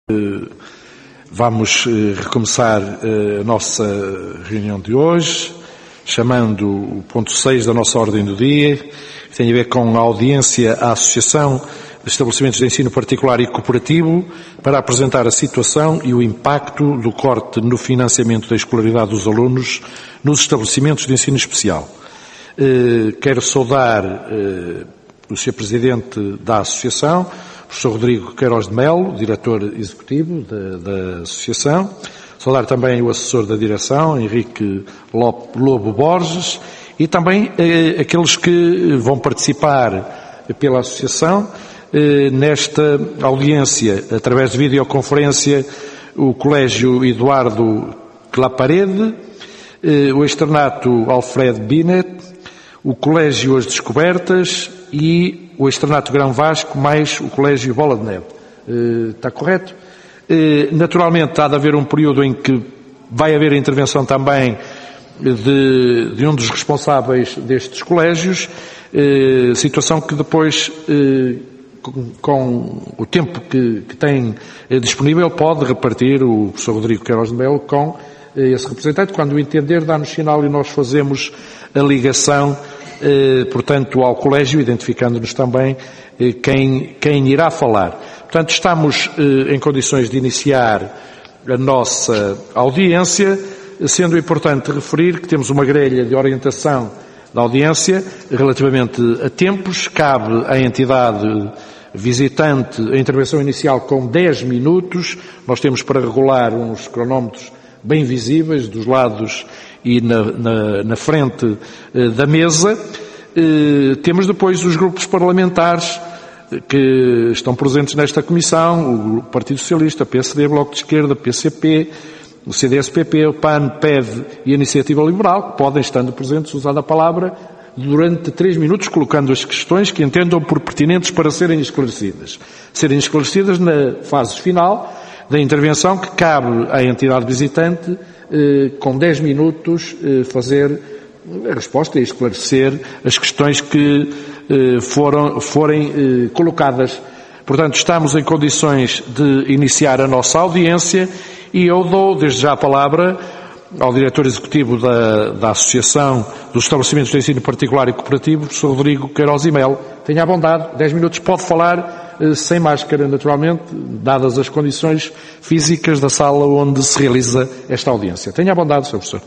Vamos recomeçar a nossa reunião de hoje, chamando o ponto 6 da nossa ordem do dia, que tem a ver com a audiência à Associação de Estabelecimentos de Ensino Particular e Cooperativo para apresentar a situação e o impacto do corte no financiamento da escolaridade dos alunos nos estabelecimentos de ensino especial. Quero saudar o Sr. Presidente da Associação, professor Rodrigo Queiroz de Melo, diretor executivo da Associação. Saudar também o assessor da direção, Henrique Lobo Borges, e também aqueles que vão participar pela Associação nesta audiência, através de videoconferência, o Colégio Eduardo Claparede, o Externato Alfred Binet, o Colégio As Descobertas e o Externato Grão Vasco, mais o Colégio Bola de Neve. Está correto? Naturalmente, há de haver um período em que vai haver a intervenção também de um dos responsáveis destes colégios, situação que depois, com o tempo que tem disponível, pode repartir o professor Rodrigo Queiroz de Melo com esse representante. Quando o entender, dá-nos sinal e nós fazemos a ligação, portanto, ao colégio, identificando-nos também quem irá falar. Portanto, estamos em condições de iniciar a nossa audiência, sendo importante referir que temos uma grelha de orientação da audiência relativamente a tempos. Cabe à entidade visitante a intervenção inicial com 10 minutos. Nós temos para regular uns cronómetros bem visíveis dos lados e na frente da mesa. Temos depois os grupos parlamentares que estão presentes nesta comissão, o Partido Socialista, PSD, Bloco de Esquerda, PCP, o CDS-PP, o PAN, PEV e a Iniciativa Liberal, que podem, estando presentes, usar a palavra durante 3 minutos, colocando as questões que entendam por pertinentes para serem esclarecidas. Serem esclarecidas na fase final da intervenção, que cabe à entidade visitante, com 10 minutos, fazer a resposta e esclarecer as questões que forem colocadas. Portanto, estamos em condições de iniciar a nossa audiência e eu dou desde já a palavra ao diretor executivo da Associação dos Estabelecimentos de Ensino Particular e Cooperativo, professor Rodrigo Queiroz de Melo. Tenha à vontade, 10 minutos, pode falar sem máscara, naturalmente, dadas as condições físicas da sala onde se realiza esta audiência. Tenha à vontade, Sr. Professor.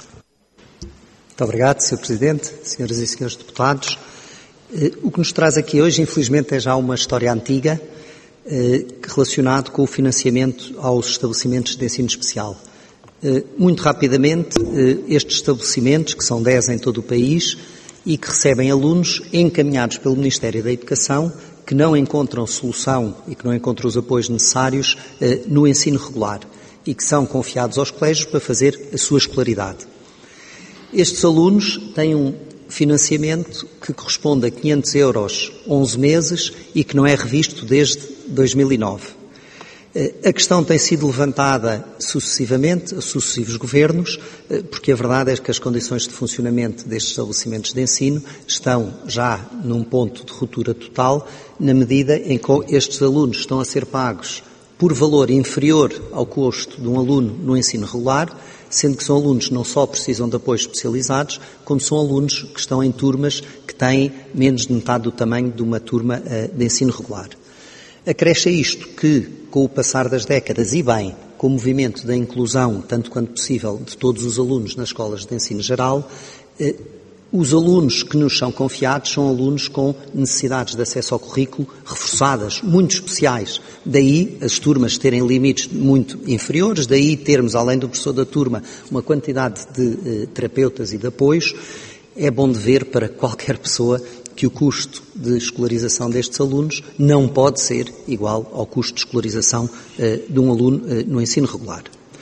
Muito obrigado, Sr. Presidente, Senhoras e Senhores Deputados. O que nos traz aqui hoje, infelizmente, é já uma história antiga relacionado com o financiamento aos estabelecimentos de ensino especial. Muito rapidamente, estes estabelecimentos, que são 10 em todo o país e que recebem alunos encaminhados pelo Ministério da Educação, que não encontram solução e que não encontram os apoios necessários no ensino regular e que são confiados aos colégios para fazer a sua escolaridade. Estes alunos têm um financiamento que corresponde a 500 euros 11 meses e que não é revisto desde 2009. A questão tem sido levantada sucessivamente a sucessivos governos, porque a verdade é que as condições de funcionamento destes estabelecimentos de ensino estão já num ponto de ruptura total, na medida em que estes alunos estão a ser pagos por valor inferior ao custo de um aluno no ensino regular, sendo que são alunos que não só precisam de apoios especializados, como são alunos que estão em turmas que têm menos de metade do tamanho de uma turma de ensino regular. Acresce a isto que, com o passar das décadas e bem, com o movimento da inclusão, tanto quanto possível, de todos os alunos nas escolas de ensino geral, os alunos que nos são confiados são alunos com necessidades de acesso ao currículo reforçadas, muito especiais. Daí as turmas terem limites muito inferiores, daí termos, além do professor da turma, uma quantidade de terapeutas e de apoios. É bom de ver para qualquer pessoa que o custo de escolarização destes alunos não pode ser igual ao custo de escolarização de um aluno no ensino regular.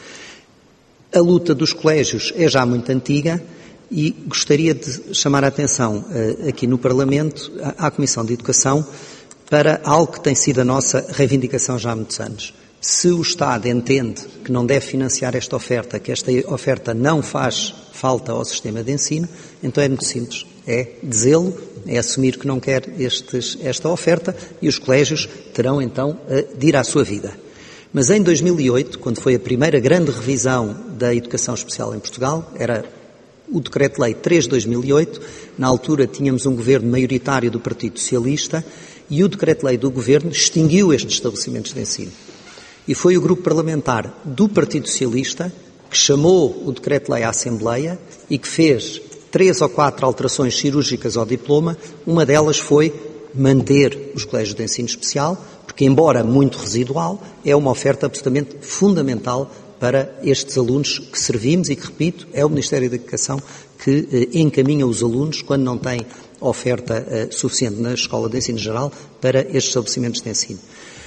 A luta dos colégios é já muito antiga e gostaria de chamar a atenção aqui no Parlamento, à Comissão de Educação, para algo que tem sido a nossa reivindicação já há muitos anos. Se o Estado entende que não deve financiar esta oferta, que esta oferta não faz falta ao sistema de ensino, então é muito simples. É dizê-lo, é assumir que não quer esta oferta e os colégios terão então de ir à sua vida. Mas em 2008, quando foi a primeira grande revisão da educação especial em Portugal, era o Decreto-Lei 3 de 2008, na altura tínhamos um governo maioritário do Partido Socialista e o Decreto-Lei do governo extinguiu estes estabelecimentos de ensino. E foi o grupo parlamentar do Partido Socialista que chamou o Decreto-Lei à Assembleia e que fez 3 ou 4 alterações cirúrgicas ao diploma. Uma delas foi manter os colégios de ensino especial, porque, embora muito residual, é uma oferta absolutamente fundamental para estes alunos que servimos e que, repito, é o Ministério da Educação que encaminha os alunos, quando não tem oferta suficiente na escola de ensino geral, para estes estabelecimentos de ensino.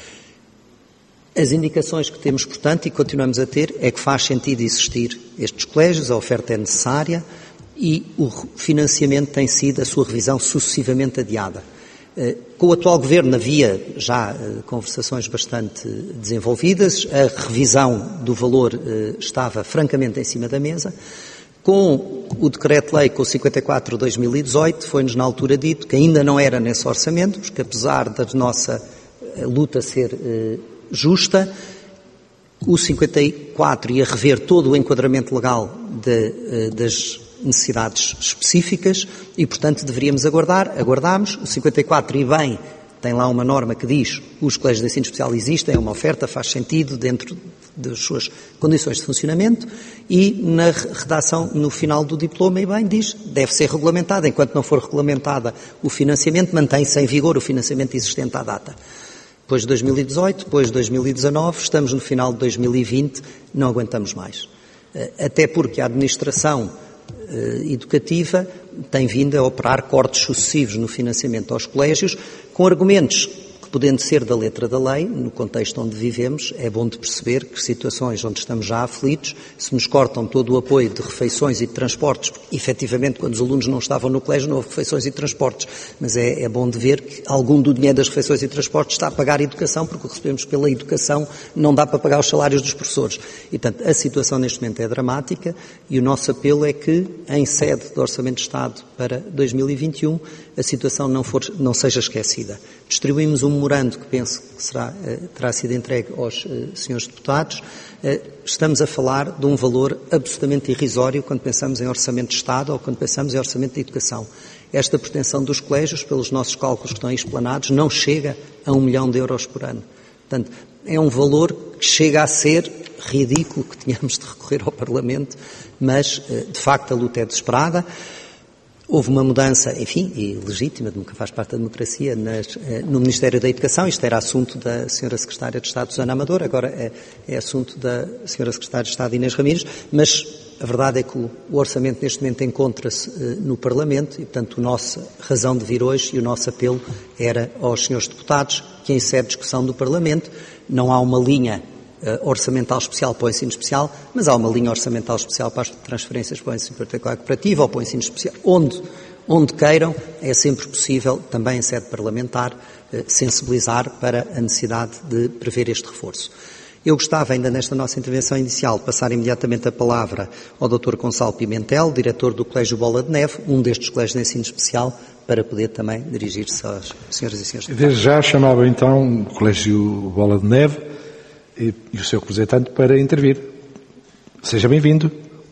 As indicações que temos, portanto, e continuamos a ter, é que faz sentido existir estes colégios, a oferta é necessária e o financiamento tem sido a sua revisão sucessivamente adiada. Com o atual Governo havia já conversações bastante desenvolvidas, a revisão do valor estava francamente em cima da mesa. Com o Decreto-Lei, com o 54 de 2018, foi-nos na altura dito que ainda não era nesse orçamento, porque apesar da nossa luta ser justa, o 54 ia rever todo o enquadramento legal das necessidades específicas e, portanto, deveríamos aguardar. Aguardámos. O 54, e bem, tem lá uma norma que diz que os colégios de ensino especial existem, é uma oferta, faz sentido dentro das suas condições de funcionamento, e na redação, no final do diploma, e bem, diz, deve ser regulamentada. Enquanto não for regulamentada o financiamento, mantém-se em vigor o financiamento existente à data. Depois de 2018, depois de 2019, estamos no final de 2020, não aguentamos mais. Até porque a administração educativa tem vindo a operar cortes sucessivos no financiamento aos colégios, com argumentos que, podendo ser da letra da lei, no contexto onde vivemos, é bom de perceber que situações onde estamos já aflitos, se nos cortam todo o apoio de refeições e de transportes, porque, efetivamente, quando os alunos não estavam no colégio não houve refeições e transportes, mas é bom de ver que algum do dinheiro das refeições e transportes está a pagar a educação, porque o que recebemos pela educação não dá para pagar os salários dos professores. E, portanto, a situação neste momento é dramática e o nosso apelo é que, em sede do Orçamento de Estado para 2021, a situação não seja esquecida. Distribuímos um memorando que penso que terá sido entregue aos senhores deputados. Estamos a falar de um valor absolutamente irrisório quando pensamos em Orçamento de Estado ou quando pensamos em Orçamento de Educação. Esta pretensão dos colégios, pelos nossos cálculos que estão aí explanados, não chega a 1 milhão de euros por ano. Portanto, é um valor que chega a ser ridículo que tenhamos de recorrer ao Parlamento, mas, de facto, a luta é desesperada. Houve uma mudança, enfim, e legítima, nunca faz parte da democracia, no Ministério da Educação. Isto era assunto da Sra. Secretária de Estado, Susana Amador, agora é assunto da Sra. Secretária de Estado, Inês Ramírez, mas a verdade é que o orçamento neste momento encontra-se no Parlamento e, portanto, a nossa razão de vir hoje e o nosso apelo era aos senhores deputados que, em sede de discussão do Parlamento, não há uma linha orçamental especial para o ensino especial, mas há uma linha orçamental especial para as transferências para o ensino particular cooperativo ou para o ensino especial. Onde queiram, é sempre possível, também em sede parlamentar, sensibilizar para a necessidade de prever este reforço. Eu gostava, ainda nesta nossa intervenção inicial, de passar imediatamente a palavra ao Dr. Gonçalo Pimentel, diretor do Colégio Bola de Neve, um destes colégios de ensino especial, para poder também dirigir-se às senhoras e senhores deputados. Desde já chamava então o Colégio Bola de Neve e o seu representante para intervir. Seja bem-vindo.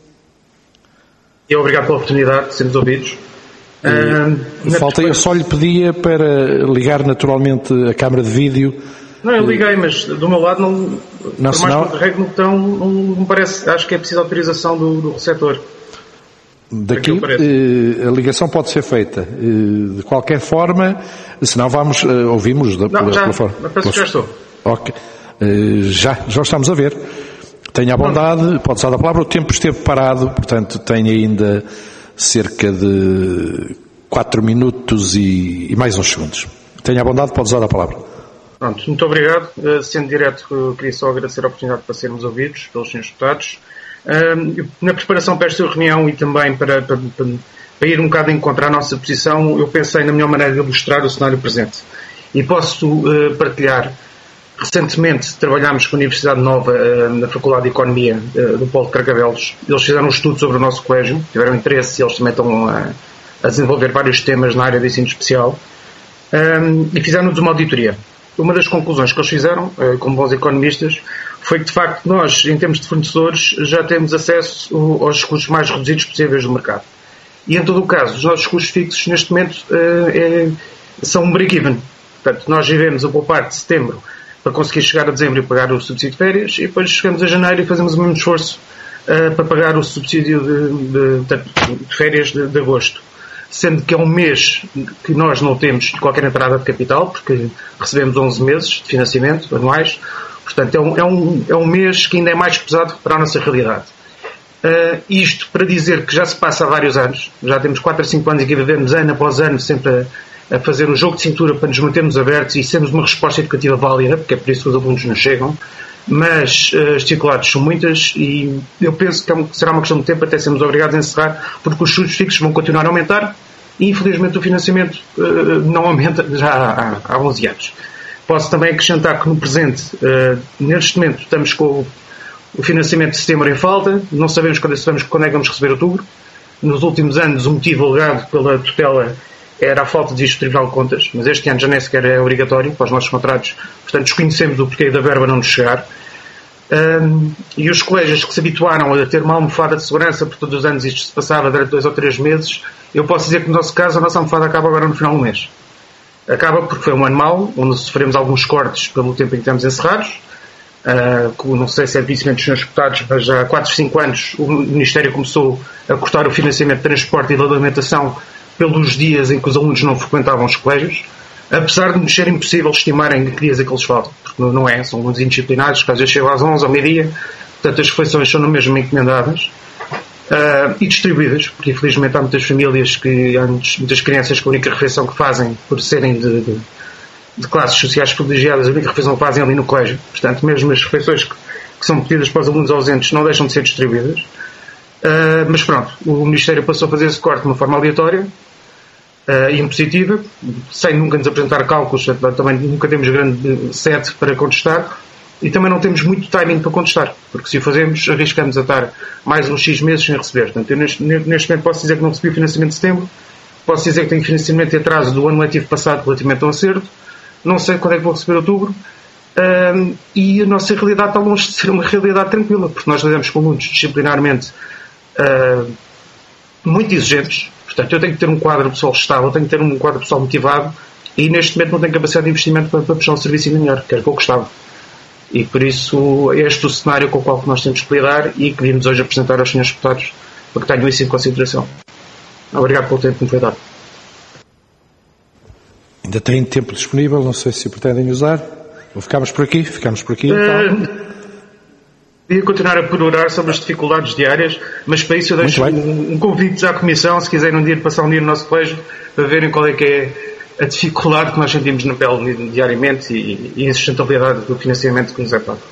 E obrigado pela oportunidade de sermos ouvidos. Eu só lhe pedia para ligar naturalmente a câmara de vídeo. Não, eu liguei, mas do meu lado não por mais que eu carregue no botão, não me parece. Acho que é preciso autorização do receptor. Daqui a ligação pode ser feita de qualquer forma, senão ouvimos pela forma. Penso que já estou. Ok. Já estamos a ver. Tenha a bondade, pode usar a palavra. O tempo esteve parado, portanto tem ainda cerca de 4 minutos e mais uns segundos. Tenha a bondade, pode usar a palavra. Pronto, muito obrigado. Sendo direto, queria só agradecer a oportunidade para sermos ouvidos pelos senhores deputados. Na preparação para esta reunião e também para ir um bocado encontrar a nossa posição, eu pensei na melhor maneira de ilustrar o cenário presente. E posso partilhar. Recentemente trabalhámos com a Universidade Nova na Faculdade de Economia do Polo de Carcavelos. Eles fizeram um estudo sobre o nosso colégio, tiveram interesse e eles também estão a desenvolver vários temas na área de ensino especial e fizeram-nos uma auditoria. Uma das conclusões que eles fizeram, como bons economistas, foi que, de facto, nós, em termos de fornecedores, já temos acesso aos custos mais reduzidos possíveis do mercado. E, em todo o caso, os nossos custos fixos, neste momento, são um break-even. Portanto, nós vivemos a boa parte de setembro para conseguir chegar a dezembro e pagar o subsídio de férias, e depois chegamos a janeiro e fazemos o mesmo esforço para pagar o subsídio de férias de agosto. Sendo que é um mês que nós não temos qualquer entrada de capital, porque recebemos 11 meses de financiamento anuais. Portanto, é um mês que ainda é mais pesado para a nossa realidade. Isto para dizer que já se passa há vários anos, já temos 4 a 5 anos em que vivemos ano após ano sempre a fazer um jogo de cintura para nos mantermos abertos e sermos uma resposta educativa válida, porque é por isso que os alunos nos chegam. Mas as dificuldades são muitas e eu penso que será uma questão de tempo até sermos obrigados a encerrar, porque os custos fixos vão continuar a aumentar e infelizmente o financiamento não aumenta já há 11 anos. Posso também acrescentar que no presente, neste momento, estamos com o financiamento de setembro em falta, não sabemos quando é que vamos receber outubro. Nos últimos anos o motivo alegado pela tutela era a falta de registro do Tribunal de Contas, mas este ano já nem sequer é obrigatório para os nossos contratos, portanto desconhecemos o porquê da verba não nos chegar. E os colégios que se habituaram a ter uma almofada de segurança, por todos os anos isto se passava durante 2 ou 3 meses, eu posso dizer que no nosso caso a nossa almofada acaba agora no final do mês. Acaba porque foi um ano mau, onde sofremos alguns cortes pelo tempo em que estamos encerrados. Não sei se é conhecimento dos senhores deputados, mas já há 4 ou 5 anos o Ministério começou a cortar o financiamento de transporte e de alimentação pelos dias em que os alunos não frequentavam os colégios, apesar de nos ser impossível estimarem que dias é que eles faltam, porque não é, são alunos indisciplinados, que às vezes chegam às 11 ao meio-dia, portanto as refeições são no mesmo encomendadas e distribuídas, porque infelizmente há muitas famílias muitas crianças que a única refeição que fazem, por serem de classes sociais privilegiadas, a única refeição que fazem ali no colégio, portanto mesmo as refeições que são pedidas para os alunos ausentes não deixam de ser distribuídas. Mas pronto, o Ministério passou a fazer esse corte de uma forma aleatória e impositiva, sem nunca nos apresentar cálculos, também nunca temos grande sede para contestar e também não temos muito timing para contestar, porque se o fazemos arriscamos a estar mais uns X meses sem receber. Portanto, eu neste momento posso dizer que não recebi o financiamento de setembro, posso dizer que tenho financiamento de atraso do ano letivo passado relativamente ao acerto, não sei quando é que vou receber outubro, e a nossa realidade está longe de ser uma realidade tranquila, porque nós lidamos com alunos disciplinarmente muito exigentes. Portanto, eu tenho que ter um quadro pessoal estável, tenho que ter um quadro pessoal motivado e neste momento não tenho capacidade de investimento para prestar um serviço ainda melhor, que era o que eu gostava. E por isso este é o cenário com o qual nós temos que lidar e queríamos hoje apresentar aos senhores deputados para que tenham isso em consideração. Obrigado pelo tempo que me foi dado. Ainda tem tempo disponível, não sei se pretendem usar. Ou ficamos por aqui? Ficamos por aqui então. Ia continuar a perorar sobre as dificuldades diárias, mas para isso eu deixo um convite à Comissão, se quiserem um dia passar um dia no nosso colégio, para verem qual é que é a dificuldade que nós sentimos na pele diariamente e a sustentabilidade do financiamento que nos é pago.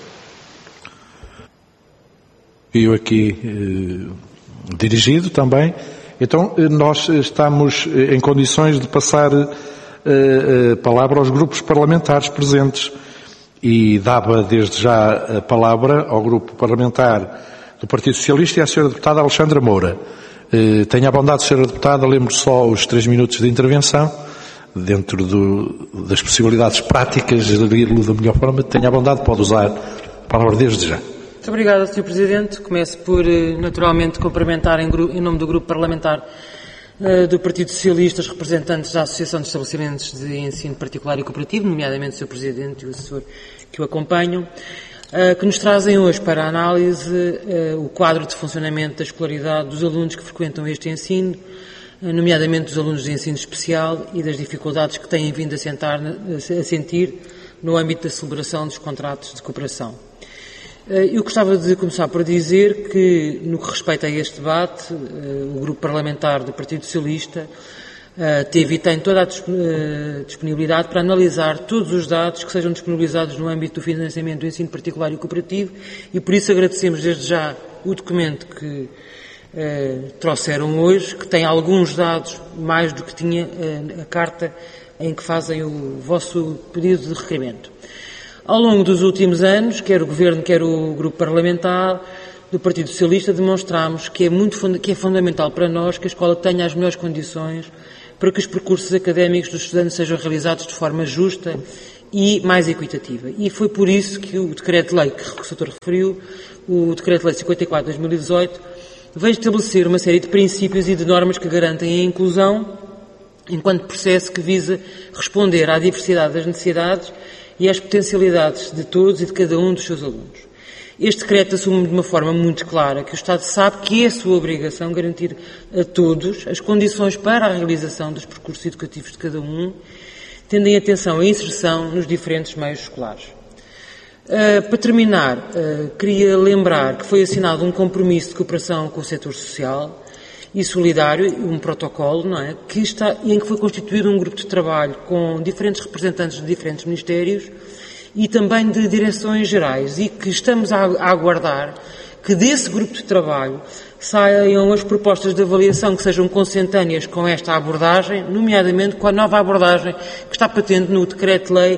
E eu aqui dirigido também. Então, nós estamos em condições de passar a palavra aos grupos parlamentares presentes. E dava desde já a palavra ao grupo parlamentar do Partido Socialista e à Sra. Deputada Alexandra Moura. Tenha a bondade, Sra. Deputada, lembro só os 3 minutos de intervenção, dentro das possibilidades práticas de gerir-lo da melhor forma. Tenha a bondade, pode usar a palavra desde já. Muito obrigado, Sr. Presidente. Começo por, naturalmente, cumprimentar em nome do grupo parlamentar do Partido Socialista os representantes da Associação de Estabelecimentos de Ensino Particular e Cooperativo, nomeadamente o Sr. Presidente e o assessor que o acompanham, que nos trazem hoje para a análise o quadro de funcionamento da escolaridade dos alunos que frequentam este ensino, nomeadamente dos alunos de ensino especial e das dificuldades que têm vindo a sentir no âmbito da celebração dos contratos de cooperação. Eu gostava de começar por dizer que, no que respeita a este debate, o Grupo Parlamentar do Partido Socialista teve e tem toda a disponibilidade para analisar todos os dados que sejam disponibilizados no âmbito do financiamento do ensino particular e cooperativo e, por isso, agradecemos desde já o documento que trouxeram hoje, que tem alguns dados mais do que tinha a carta em que fazem o vosso pedido de requerimento. Ao longo dos últimos anos, quer o Governo, quer o Grupo Parlamentar do Partido Socialista, demonstramos que é fundamental para nós que a escola tenha as melhores condições para que os percursos académicos dos estudantes sejam realizados de forma justa e mais equitativa. E foi por isso que o Decreto-Lei que o Sr. referiu, o Decreto-Lei 54 de 2018, veio estabelecer uma série de princípios e de normas que garantem a inclusão enquanto processo que visa responder à diversidade das necessidades e às potencialidades de todos e de cada um dos seus alunos. Este decreto assume de uma forma muito clara que o Estado sabe que é a sua obrigação garantir a todos as condições para a realização dos percursos educativos de cada um, tendo em atenção a inserção nos diferentes meios escolares. Para terminar, queria lembrar que foi assinado um compromisso de cooperação com o setor social e solidário, um protocolo, não é? Em que foi constituído um grupo de trabalho com diferentes representantes de diferentes ministérios e também de direções gerais, e que estamos a aguardar que desse grupo de trabalho saiam as propostas de avaliação que sejam consentâneas com esta abordagem, nomeadamente com a nova abordagem que está patente no Decreto-Lei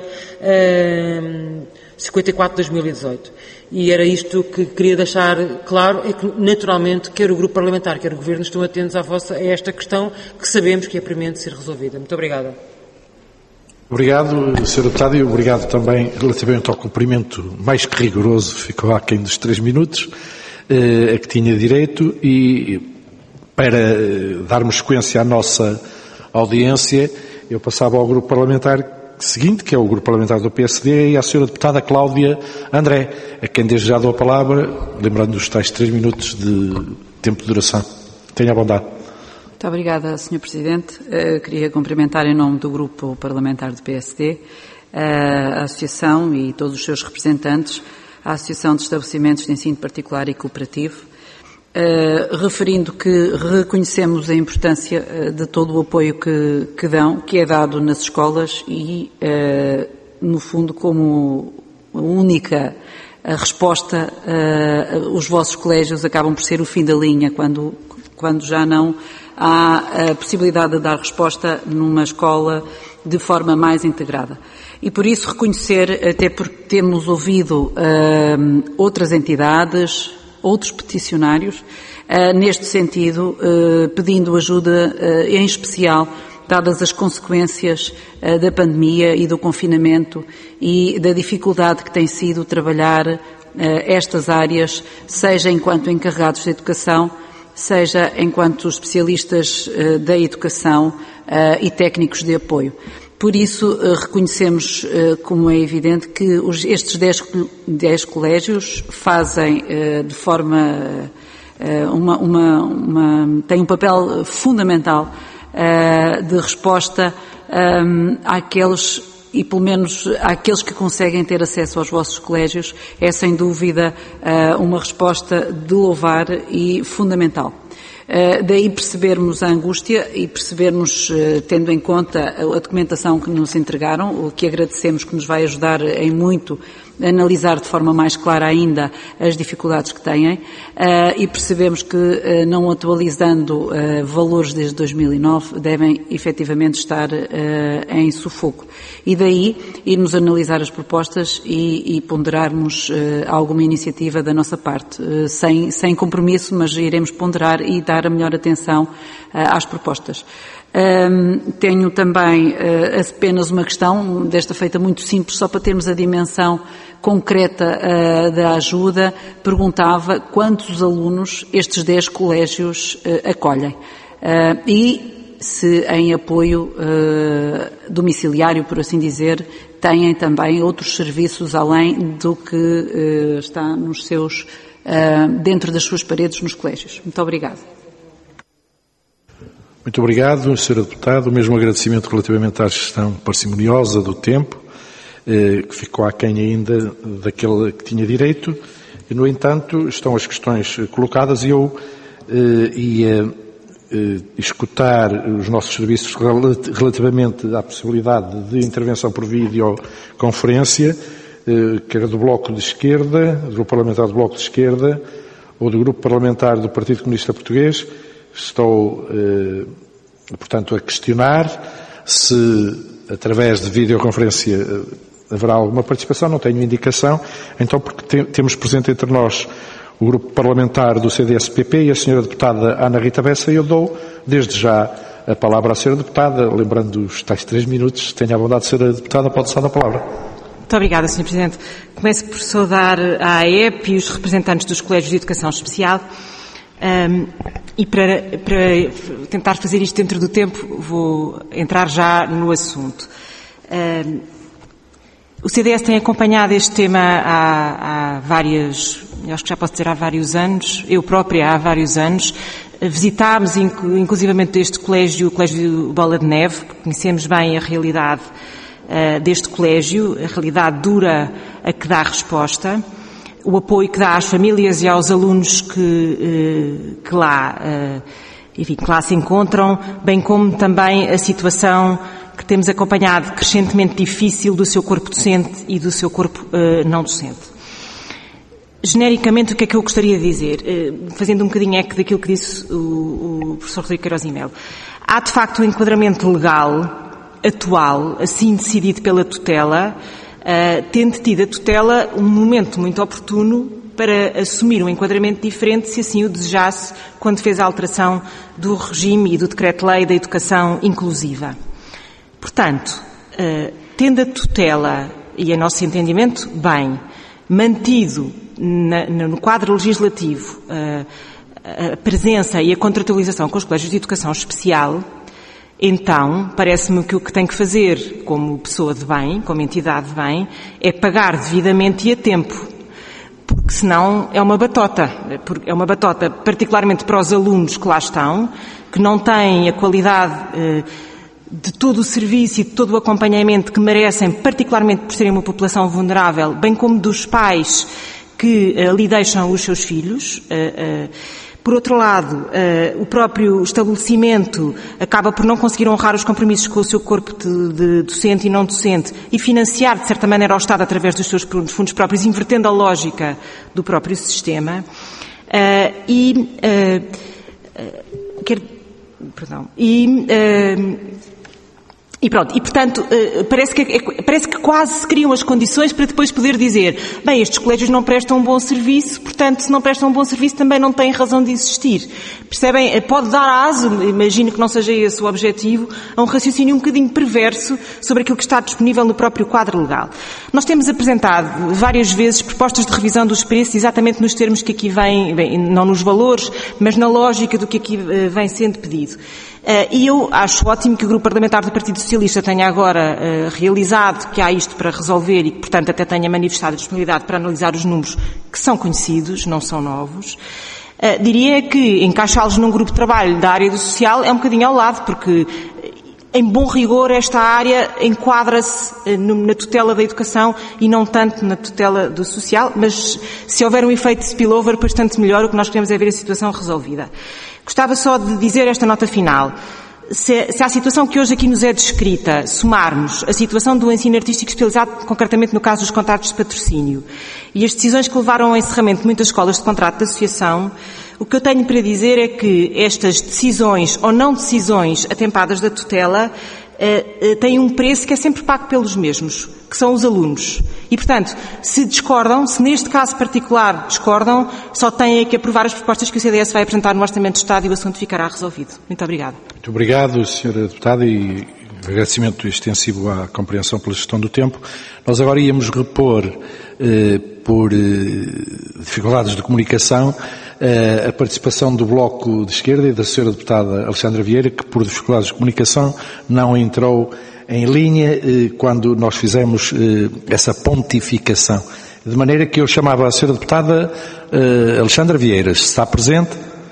54 de 2018. E era isto que queria deixar claro, é que naturalmente quer o Grupo Parlamentar, quer o Governo estão atentos a esta questão que sabemos que é premente ser resolvida. Muito obrigada. Obrigado, Sr. Deputado, e obrigado também relativamente ao cumprimento mais que rigoroso, ficou aquém dos 3 minutos, a que tinha direito, e para darmos sequência à nossa audiência, eu passava ao Grupo Parlamentar seguinte, que é o Grupo Parlamentar do PSD, e à Sra. Deputada Cláudia André, a quem desde já dou a palavra, lembrando os tais 3 minutos de tempo de duração. Tenha a bondade. Muito obrigada, Sr. Presidente. Queria cumprimentar em nome do Grupo Parlamentar do PSD a Associação e todos os seus representantes, a Associação de Estabelecimentos de Ensino Particular e Cooperativo, referindo que reconhecemos a importância de todo o apoio que é dado nas escolas e, no fundo, como única resposta, os vossos colégios acabam por ser o fim da linha quando já não há a possibilidade de dar resposta numa escola de forma mais integrada. E por isso reconhecer, até porque temos ouvido outras entidades, outros peticionários, neste sentido, pedindo ajuda, em especial, dadas as consequências da pandemia e do confinamento e da dificuldade que tem sido trabalhar estas áreas, seja enquanto encarregados de educação, seja enquanto especialistas da educação e técnicos de apoio. Por isso, reconhecemos, como é evidente, que estes 10 colégios fazem de forma, têm um papel fundamental de resposta àqueles, e pelo menos àqueles que conseguem ter acesso aos vossos colégios, é sem dúvida uma resposta de louvar e fundamental. Daí percebermos a angústia e percebermos, tendo em conta a documentação que nos entregaram, o que agradecemos, que nos vai ajudar em muito a analisar de forma mais clara ainda as dificuldades que têm, e percebemos que, não atualizando valores desde 2009, devem efetivamente estar em sufoco. E daí irmos analisar as propostas e ponderarmos alguma iniciativa da nossa parte, sem compromisso, mas iremos ponderar e dar a melhor atenção às propostas. Tenho também apenas uma questão, desta feita muito simples, só para termos a dimensão concreta da ajuda. Perguntava quantos alunos estes 10 colégios acolhem e se em apoio domiciliário, por assim dizer, têm também outros serviços além do que está nos seus, dentro das suas paredes nos colégios. Muito obrigada. Muito obrigado, Sra. Deputada. O mesmo agradecimento relativamente à gestão parcimoniosa do tempo, que ficou aquém ainda daquele que tinha direito. E, no entanto, estão as questões colocadas e eu ia escutar os nossos serviços relativamente à possibilidade de intervenção por videoconferência, quer do Bloco de Esquerda, do Grupo Parlamentar do Bloco de Esquerda, ou do Grupo Parlamentar do Partido Comunista Português. Estou, portanto, a questionar se, através de videoconferência, haverá alguma participação. Não tenho indicação. Então, porque temos presente entre nós o Grupo Parlamentar do CDS-PP e a Sra. Deputada Ana Rita Bessa, e eu dou, desde já, a palavra à Sra. Deputada, lembrando os tais 3 minutos. Tenha a bondade, Sra. Deputada, pode usar a palavra. Muito obrigada, Sr. Presidente. Começo por saudar a AEP e os representantes dos Colégios de Educação Especial. E para tentar fazer isto dentro do tempo, vou entrar já no assunto. O CDS tem acompanhado este tema há acho que já posso dizer há vários anos, eu própria há vários anos. Visitámos inclusivamente este colégio, o Colégio Bola de Neve, porque conhecemos bem a realidade deste colégio, a realidade dura a que dá resposta, o apoio que dá às famílias e aos alunos que lá se encontram, bem como também a situação que temos acompanhado crescentemente difícil do seu corpo docente e do seu corpo não docente. Genericamente, o que é que eu gostaria de dizer? Fazendo um bocadinho eco daquilo que disse o professor Rodrigo Queiroz e Melo. Há, de facto, um enquadramento legal atual, assim decidido pela tutela, tendo tido a tutela um momento muito oportuno para assumir um enquadramento diferente, se assim o desejasse, quando fez a alteração do regime e do decreto-lei da educação inclusiva. Portanto, tendo a tutela, e a nosso entendimento, bem, mantido no quadro legislativo a presença e a contratualização com os colégios de educação especial, então, parece-me que o que tem que fazer como pessoa de bem, como entidade de bem, é pagar devidamente e a tempo. Porque senão é uma batota. É uma batota particularmente para os alunos que lá estão, que não têm a qualidade de todo o serviço e de todo o acompanhamento que merecem, particularmente por serem uma população vulnerável, bem como dos pais que ali deixam os seus filhos. Por outro lado, o próprio estabelecimento acaba por não conseguir honrar os compromissos com o seu corpo de docente e não docente e financiar, de certa maneira, ao Estado através dos seus fundos próprios, invertendo a lógica do próprio sistema. E pronto, e portanto, parece que quase se criam as condições para depois poder dizer, bem, estes colégios não prestam um bom serviço, portanto, se não prestam um bom serviço também não têm razão de existir. Percebem? Pode dar aso, imagino que não seja esse o objetivo, a um raciocínio um bocadinho perverso sobre aquilo que está disponível no próprio quadro legal. Nós temos apresentado várias vezes propostas de revisão dos preços exatamente nos termos que aqui vêm, não nos valores, mas na lógica do que aqui vem sendo pedido. E eu acho ótimo que o Grupo Parlamentar do Partido Socialista tenha agora realizado que há isto para resolver e que, portanto, até tenha manifestado a disponibilidade para analisar os números que são conhecidos, não são novos. Diria que encaixá-los num grupo de trabalho da área do social é um bocadinho ao lado, porque, em bom rigor, esta área enquadra-se na tutela da educação e não tanto na tutela do social, mas se houver um efeito de spillover, bastante melhor, o que nós queremos é ver a situação resolvida. Gostava só de dizer esta nota final. Se à situação que hoje aqui nos é descrita, somarmos a situação do ensino artístico especializado, concretamente no caso dos contratos de patrocínio, e as decisões que levaram ao encerramento de muitas escolas de contrato de associação, o que eu tenho para dizer é que estas decisões ou não decisões atempadas da tutela têm um preço que é sempre pago pelos mesmos, que são os alunos. E, portanto, se discordam, se neste caso particular discordam, só têm que aprovar as propostas que o CDS vai apresentar no Orçamento de Estado e o assunto ficará resolvido. Muito obrigada. Muito obrigado, Sra. Deputada, e agradecimento extensivo à compreensão pela gestão do tempo. Nós agora íamos repor, por dificuldades de comunicação, a participação do Bloco de Esquerda e da Sra. Deputada Alexandra Vieira, que por dificuldades de comunicação não entrou em linha quando nós fizemos essa pontificação. De maneira que eu chamava a Sra. Deputada Alexandra Vieira. Está presente?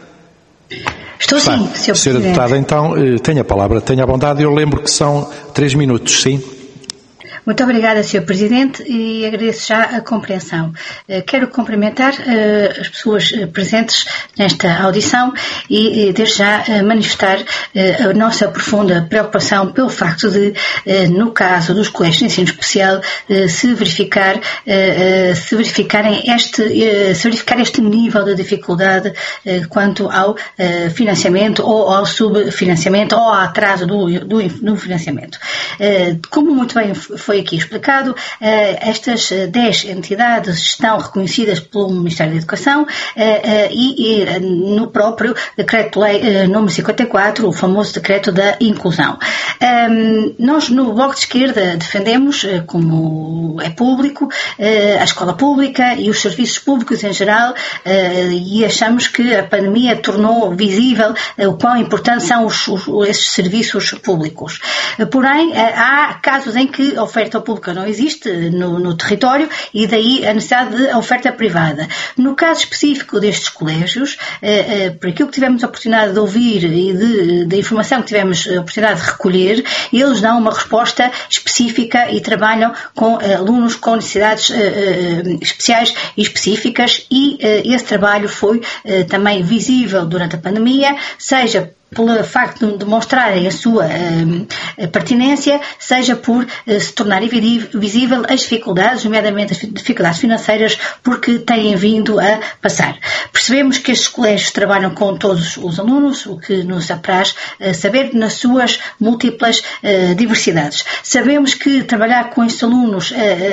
Estou sim, Sr. Presidente. Sra. Deputada, então, tenha a palavra, tenha a bondade. Eu lembro que são 3 minutos, sim? Muito obrigada, Sr. Presidente, e agradeço já a compreensão. Quero cumprimentar as pessoas presentes nesta audição e, desde já, manifestar a nossa profunda preocupação pelo facto de, no caso dos colégios de ensino especial, se verificar este nível de dificuldade quanto ao financiamento ou ao subfinanciamento ou ao atraso do financiamento. Como muito bem foi foi aqui explicado, estas 10 entidades estão reconhecidas pelo Ministério da Educação e no próprio Decreto-Lei número 54, o famoso Decreto da Inclusão. Nós, no Bloco de Esquerda, defendemos, como é público, a escola pública e os serviços públicos em geral, e achamos que a pandemia tornou visível o quão importantes são esses serviços públicos. Porém, há casos em que a oferta pública não existe no território e daí a necessidade de oferta privada. No caso específico destes colégios, por aquilo que tivemos a oportunidade de ouvir e da informação que tivemos a oportunidade de recolher, eles dão uma resposta específica e trabalham com alunos com necessidades especiais e específicas, e esse trabalho foi também visível durante a pandemia, seja pelo facto de demonstrarem a sua pertinência, seja por se tornarem visível as dificuldades, nomeadamente as dificuldades financeiras, porque têm vindo a passar. Percebemos que estes colégios trabalham com todos os alunos, o que nos apraz saber nas suas múltiplas diversidades. Sabemos que trabalhar com estes alunos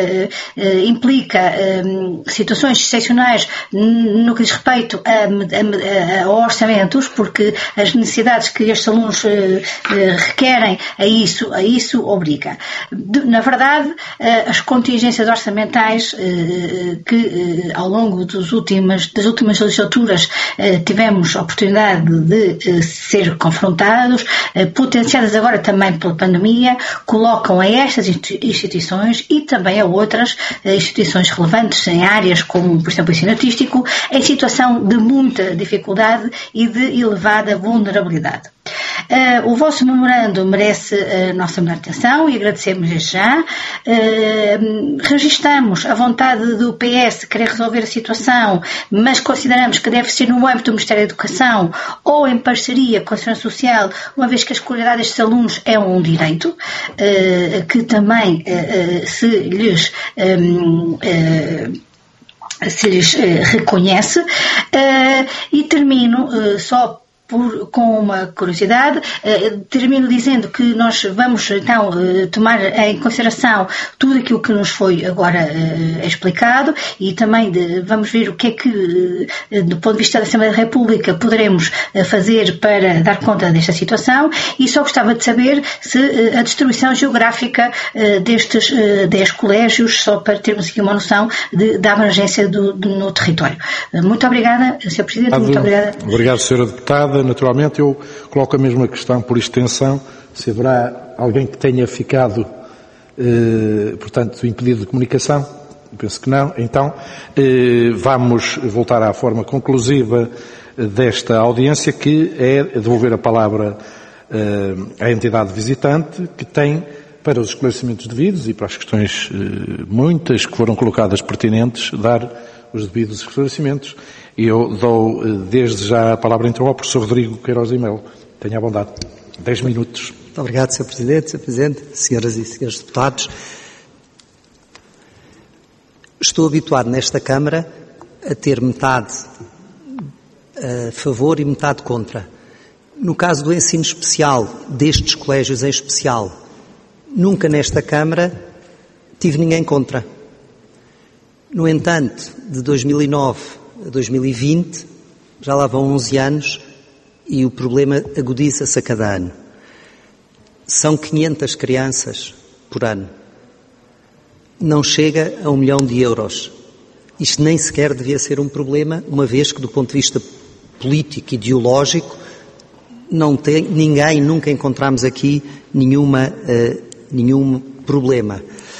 implica situações excepcionais no que diz respeito a orçamentos, porque as necessidades que estes alunos requerem a isso obriga. Na verdade, as contingências orçamentais que ao longo das últimas legislaturas tivemos a oportunidade de ser confrontados, potenciadas agora também pela pandemia, colocam a estas instituições e também a outras instituições relevantes em áreas como, por exemplo, o ensino artístico, em situação de muita dificuldade e de elevada vulnerabilidade. O vosso memorando merece a nossa melhor atenção e agradecemos desde já. Registamos a vontade do PS querer resolver a situação, mas consideramos que deve ser no âmbito do Ministério da Educação ou em parceria com a Segurança Social, uma vez que a escolaridade destes alunos é um direito que também se lhes reconhece. E termino só com uma curiosidade, termino dizendo que nós vamos então tomar em consideração tudo aquilo que nos foi agora explicado e também vamos ver o que é que, do ponto de vista da Assembleia da República, poderemos fazer para dar conta desta situação, e só gostava de saber se a distribuição geográfica destes 10 colégios, só para termos aqui uma noção da abrangência no território. Muito obrigada, Sr. Presidente. Muito obrigada. Obrigado, Sra. Deputada. Naturalmente, eu coloco a mesma questão por extensão, se haverá alguém que tenha ficado, portanto, impedido de comunicação. Penso que não. Então, vamos voltar à forma conclusiva desta audiência, que é devolver a palavra à entidade visitante, que tem, para os esclarecimentos devidos e para as questões muitas que foram colocadas pertinentes, dar os devidos esclarecimentos. E eu dou desde já a palavra então ao professor Rodrigo Queiroz de Melo. Tenha a bondade. 10 minutos. Muito obrigado, Sr. Presidente, Sr. Presidente, senhoras e senhores deputados. Estou habituado nesta Câmara a ter metade a favor e metade contra. No caso do ensino especial, destes colégios em especial, nunca nesta Câmara tive ninguém contra. No entanto, de 2009 a 2020, já lá vão 11 anos e o problema agudiza-se a cada ano. São 500 crianças por ano. Não chega a 1 milhão de euros. Isto nem sequer devia ser um problema, uma vez que, do ponto de vista político e ideológico, nunca encontramos aqui nenhum problema.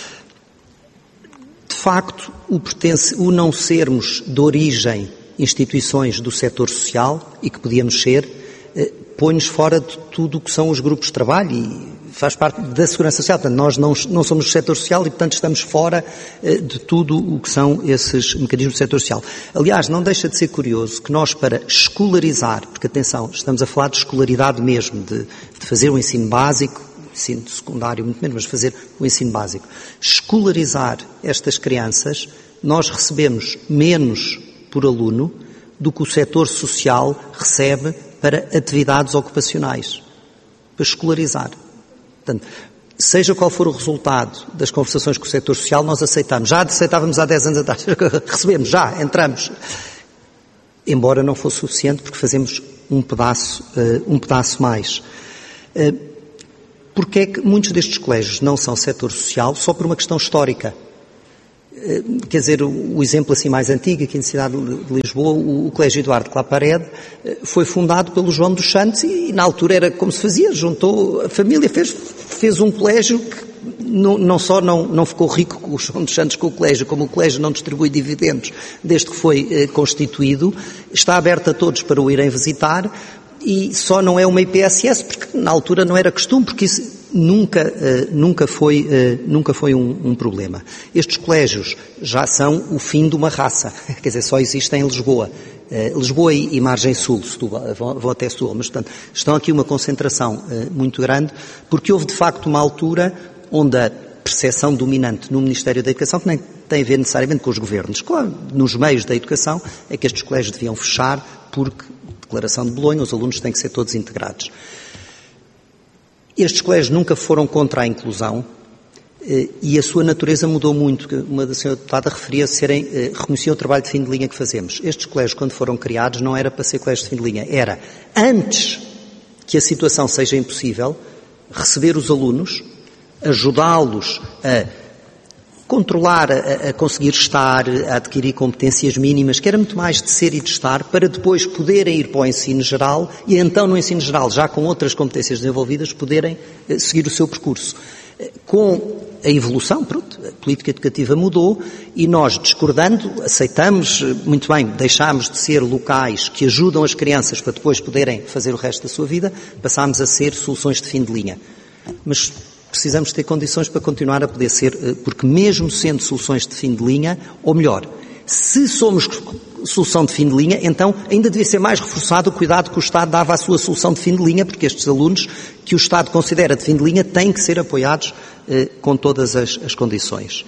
De facto, o não sermos de origem instituições do setor social, e que podíamos ser, põe-nos fora de tudo o que são os grupos de trabalho e faz parte da Segurança Social. Portanto, nós não somos do setor social e, portanto, estamos fora de tudo o que são esses mecanismos do setor social. Aliás, não deixa de ser curioso que nós, para escolarizar, porque, atenção, estamos a falar de escolaridade mesmo, de fazer o ensino básico, ensino secundário muito menos, mas fazer o ensino básico. Escolarizar estas crianças, nós recebemos menos por aluno do que o setor social recebe para atividades ocupacionais, para escolarizar. Portanto, seja qual for o resultado das conversações com o setor social, nós aceitamos. Já aceitávamos há 10 anos atrás, recebemos, já, entramos. Embora não fosse suficiente, porque fazemos um pedaço mais. Porque é que muitos destes colégios não são setor social só por uma questão histórica? Quer dizer, o exemplo assim mais antigo, aqui na cidade de Lisboa, o Colégio Eduardo Claparede foi fundado pelo João dos Santos e na altura era como se fazia, juntou a família, fez um colégio que não só não ficou rico com o João dos Santos com o colégio, como o colégio não distribui dividendos desde que foi constituído, está aberto a todos para o irem visitar e só não é uma IPSS porque na altura não era costume, porque isso nunca foi um problema. Estes colégios já são o fim de uma raça, quer dizer, só existem em Lisboa. Lisboa e Margem Sul, Setúbal, vão até Setúbal, mas portanto estão aqui uma concentração muito grande, porque houve de facto uma altura onde a percepção dominante no Ministério da Educação, que nem tem a ver necessariamente com os governos, claro, nos meios da educação, é que estes colégios deviam fechar porque, Declaração de Bolonha, os alunos têm que ser todos integrados. Estes colégios nunca foram contra a inclusão e a sua natureza mudou muito. Uma da senhora deputada reconhecia o trabalho de fim de linha que fazemos. Estes colégios, quando foram criados, não era para ser colégios de fim de linha, era, antes que a situação seja impossível, receber os alunos, ajudá-los a controlar, a conseguir estar, a adquirir competências mínimas, que era muito mais de ser e de estar, para depois poderem ir para o ensino geral e então no ensino geral, já com outras competências desenvolvidas, poderem seguir o seu percurso. Com a evolução, a política educativa mudou e nós, discordando, aceitamos, muito bem, deixámos de ser locais que ajudam as crianças para depois poderem fazer o resto da sua vida, passámos a ser soluções de fim de linha. Mas precisamos ter condições para continuar a poder ser, porque mesmo sendo soluções de fim de linha, ou melhor, se somos solução de fim de linha, então ainda devia ser mais reforçado o cuidado que o Estado dava à sua solução de fim de linha, porque estes alunos que o Estado considera de fim de linha têm que ser apoiados com todas as condições.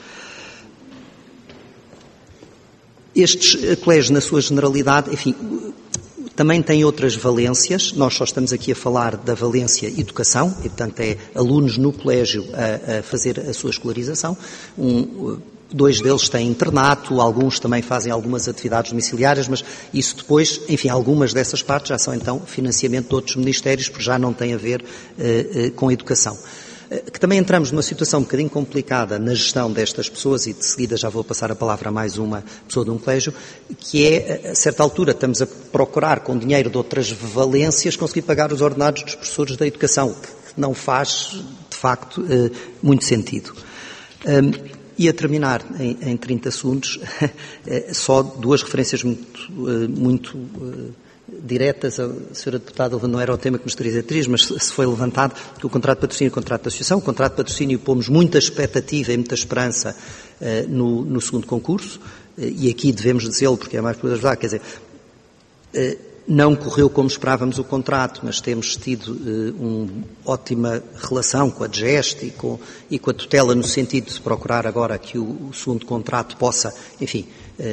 Estes colégios, na sua generalidade, enfim, também têm outras valências. Nós só estamos aqui a falar da valência educação, e portanto é alunos no colégio a fazer a sua escolarização. Dois deles têm internato, alguns também fazem algumas atividades domiciliárias, mas isso depois, enfim, algumas dessas partes já são então financiamento de outros ministérios, porque já não tem a ver com a educação. Que também entramos numa situação um bocadinho complicada na gestão destas pessoas, e de seguida já vou passar a palavra a mais uma pessoa de um colégio, que é, a certa altura, estamos a procurar com dinheiro de outras valências conseguir pagar os ordenados dos professores da educação, que não faz, de facto, muito sentido. E a terminar em 30 segundos, só duas referências muito diretas. A senhora deputada não era o tema que me estaria a dizer, mas se foi levantado que o contrato de patrocínio e o contrato de associação. O contrato de patrocínio pomos muita expectativa e muita esperança no segundo concurso, e aqui devemos dizê-lo porque é mais por ajudar, quer dizer, não correu como esperávamos o contrato, mas temos tido uma ótima relação com a DGEST e com a tutela, no sentido de procurar agora que o segundo contrato possa, enfim,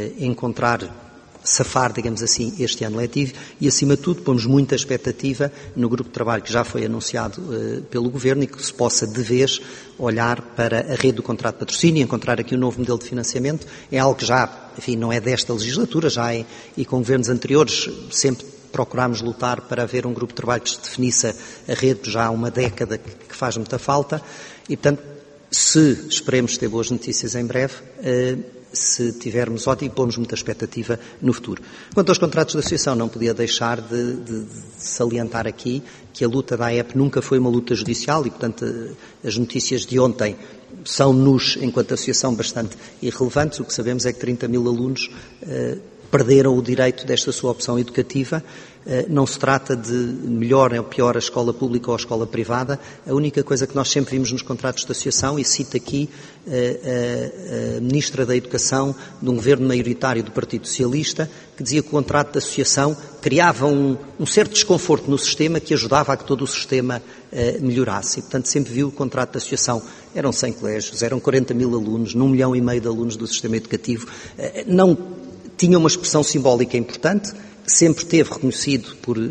safar, digamos assim, este ano letivo, e acima de tudo pomos muita expectativa no grupo de trabalho que já foi anunciado pelo Governo, e que se possa de vez olhar para a rede do contrato de patrocínio e encontrar aqui um novo modelo de financiamento. É algo que já, enfim, não é desta legislatura, e com governos anteriores sempre procurámos lutar para haver um grupo de trabalho que definisse a rede já há uma década, que faz muita falta, e portanto, se esperemos ter boas notícias em breve, se tivermos ótimo, pomos muita expectativa no futuro. Quanto aos contratos de associação, não podia deixar de salientar aqui que a luta da AEP nunca foi uma luta judicial, e portanto as notícias de ontem são-nos, enquanto associação, bastante irrelevantes. O que sabemos é que 30 mil alunos perderam o direito desta sua opção educativa. Não se trata de melhor ou pior a escola pública ou a escola privada. A única coisa que nós sempre vimos nos contratos de associação, e cito aqui a Ministra da Educação de um governo maioritário do Partido Socialista, que dizia que o contrato de associação criava um certo desconforto no sistema que ajudava a que todo o sistema melhorasse. E, portanto, sempre viu o contrato de associação. Eram 100 colégios, eram 40 mil alunos, 1,5 milhão de alunos do sistema educativo. Não tinha uma expressão simbólica importante, que sempre teve reconhecido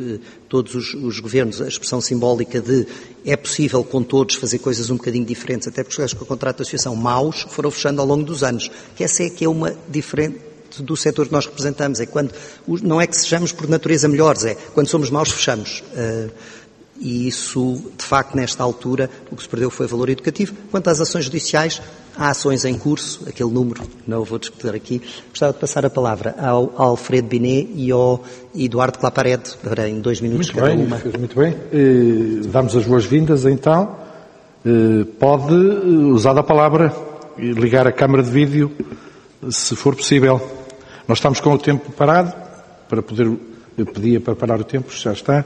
todos os governos, a expressão simbólica de é possível com todos fazer coisas um bocadinho diferentes, até porque os contratos de associação maus foram fechando ao longo dos anos. Que essa é que é uma diferente do setor que nós representamos. É quando, não é que sejamos por natureza melhores, é quando somos maus fechamos. E isso, de facto, nesta altura, o que se perdeu foi valor educativo. Quanto às ações judiciais, há ações em curso, aquele número, não o vou discutir aqui. Gostava de passar a palavra ao Alfredo Binet e ao Eduardo Claparede, para em 2 minutos cada uma. Muito bem. Damos as boas-vindas, então. Pode usar a palavra e ligar a câmara de vídeo, se for possível. Nós estamos com o tempo parado, para poder, eu pedia para parar o tempo, já está.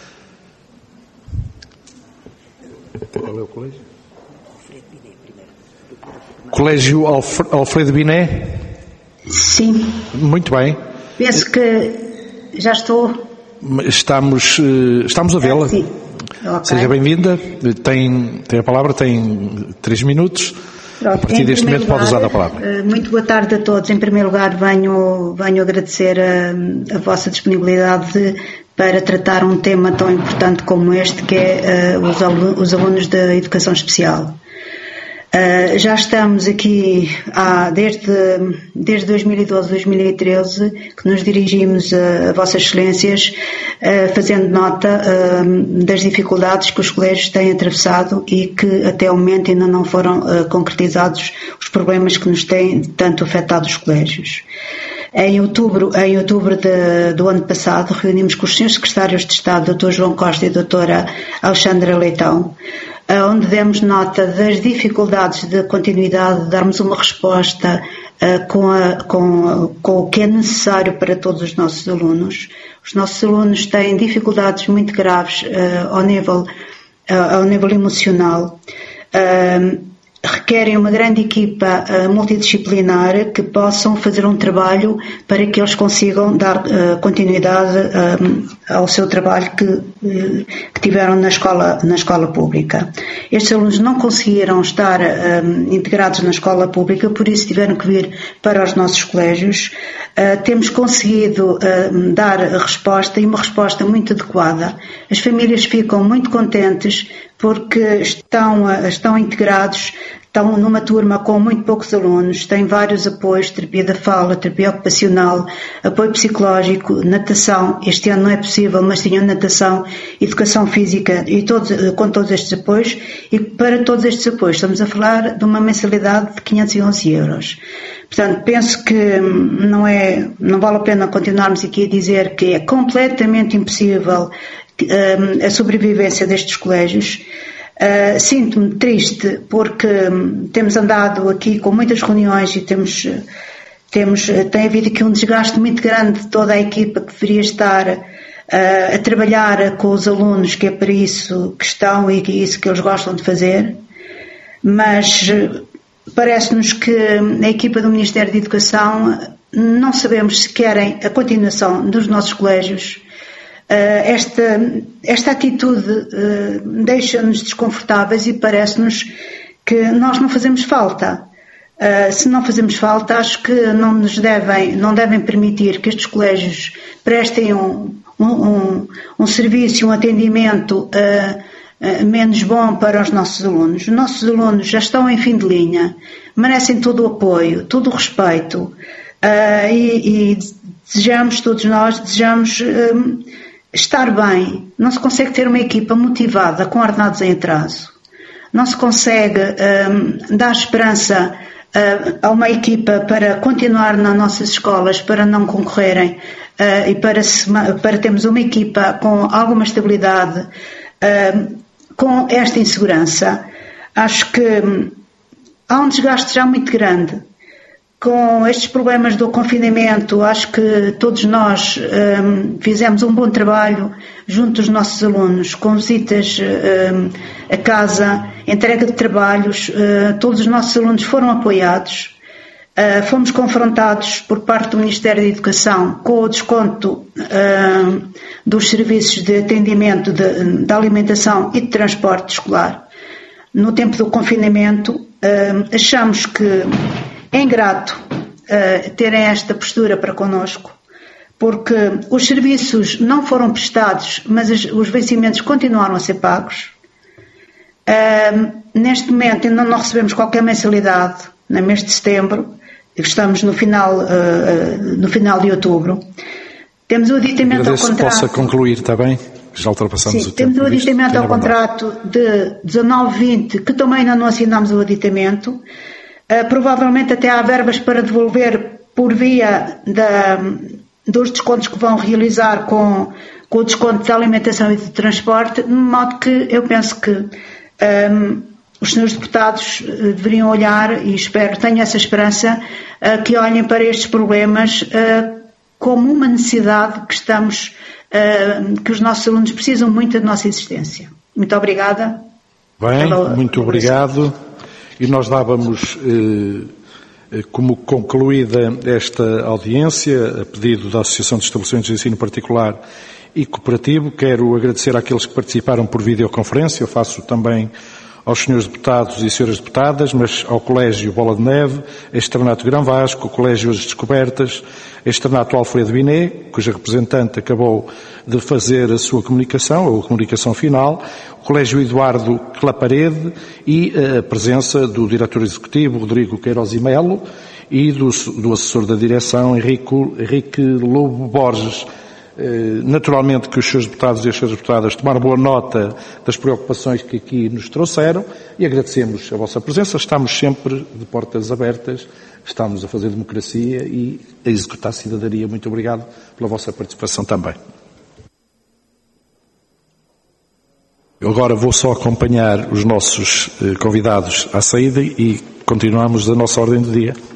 Qual é o colégio? Colégio Alfredo Binet? Sim. Muito bem. Penso que já estou. Estamos a vê-la. Sim. Okay. Seja bem-vinda. Tem a palavra, tem 3 minutos. Pronto, a partir deste momento pode usar a palavra. Muito boa tarde a todos. Em primeiro lugar, venho agradecer a vossa disponibilidade para tratar um tema tão importante como este, que é os alunos da educação especial. Já estamos aqui desde 2012, 2013, que nos dirigimos a Vossas Excelências, fazendo nota das dificuldades que os colégios têm atravessado e que até o momento ainda não foram concretizados os problemas que nos têm tanto afetado os colégios. Em outubro do ano passado, reunimos com os senhores secretários de Estado, Dr. João Costa e Dra. Alexandra Leitão, onde demos nota das dificuldades de continuidade, de darmos uma resposta com o que é necessário para todos os nossos alunos. Os nossos alunos têm dificuldades muito graves ao nível emocional. Requerem uma grande equipa multidisciplinar que possam fazer um trabalho para que eles consigam dar continuidade ao seu trabalho que tiveram na escola pública. Estes alunos não conseguiram estar integrados na escola pública, por isso tiveram que vir para os nossos colégios. Temos conseguido dar resposta, e uma resposta muito adequada. As famílias ficam muito contentes porque estão integrados, estão numa turma com muito poucos alunos, têm vários apoios, terapia da fala, terapia ocupacional, apoio psicológico, natação. Este ano não é possível, mas tinham natação, educação física e com todos estes apoios. E para todos estes apoios estamos a falar de uma mensalidade de 511 euros. Portanto, penso que não vale a pena continuarmos aqui a dizer que é completamente impossível a sobrevivência destes colégios. Sinto-me triste porque temos andado aqui com muitas reuniões e tem havido aqui um desgaste muito grande de toda a equipa que deveria estar a trabalhar com os alunos, que é para isso que estão e que é isso que eles gostam de fazer, mas parece-nos que a equipa do Ministério da Educação não sabemos se querem a continuação dos nossos colégios. Esta atitude deixa-nos desconfortáveis e parece-nos que nós não fazemos falta. Se não fazemos falta, acho que não devem permitir que estes colégios prestem um serviço, um atendimento menos bom para os nossos alunos. Os nossos alunos já estão em fim de linha, merecem todo o apoio, todo o respeito e todos nós desejamos estar bem. Não se consegue ter uma equipa motivada com ordenados em atraso. Não se consegue dar esperança a uma equipa para continuar nas nossas escolas, para não concorrerem e para termos uma equipa com alguma estabilidade, com esta insegurança. Acho que há um desgaste já muito grande. Com estes problemas do confinamento, acho que todos nós fizemos um bom trabalho junto dos nossos alunos, com visitas a casa, entrega de trabalhos. Todos os nossos alunos foram apoiados. Fomos confrontados por parte do Ministério da Educação com o desconto dos serviços de atendimento de alimentação e de transporte escolar. No tempo do confinamento, achamos que é ingrato terem esta postura para connosco, porque os serviços não foram prestados, mas os vencimentos continuaram a ser pagos. Neste momento ainda não recebemos qualquer mensalidade no mês de setembro, estamos no final de outubro. Temos o aditamento ao contrato. Possa concluir, está bem? Já ultrapassamos o tempo. Temos o aditamento ao contrato de 19-20, que também ainda não assinámos o aditamento. Provavelmente até há verbas para devolver por via dos descontos que vão realizar com o desconto de alimentação e de transporte, de modo que eu penso que os senhores deputados deveriam olhar, e tenho essa esperança, que olhem para estes problemas como uma necessidade que os nossos alunos precisam muito da nossa existência. Muito obrigada. Bem, muito obrigado. E nós dávamos como concluída esta audiência, a pedido da Associação de Estabelecimentos de Ensino Particular e Cooperativo. Quero agradecer àqueles que participaram por videoconferência. Eu faço também aos senhores deputados e senhoras deputadas, mas ao Colégio Bola de Neve, a Externato Grão Vasco, o Colégio As Descobertas, a Externato Alfredo Binet, cuja representante acabou de fazer a sua comunicação, ou a comunicação final, o Colégio Eduardo Claparede e a presença do diretor executivo, Rodrigo Queiroz e Melo, e do assessor da direção, Henrique Lobo Borges. Naturalmente que os seus deputados e as suas deputadas tomaram boa nota das preocupações que aqui nos trouxeram e agradecemos a vossa presença. Estamos sempre de portas abertas, estamos a fazer democracia e a executar a cidadania. Muito obrigado pela vossa participação também. Eu agora vou só acompanhar os nossos convidados à saída e continuamos a nossa ordem do dia.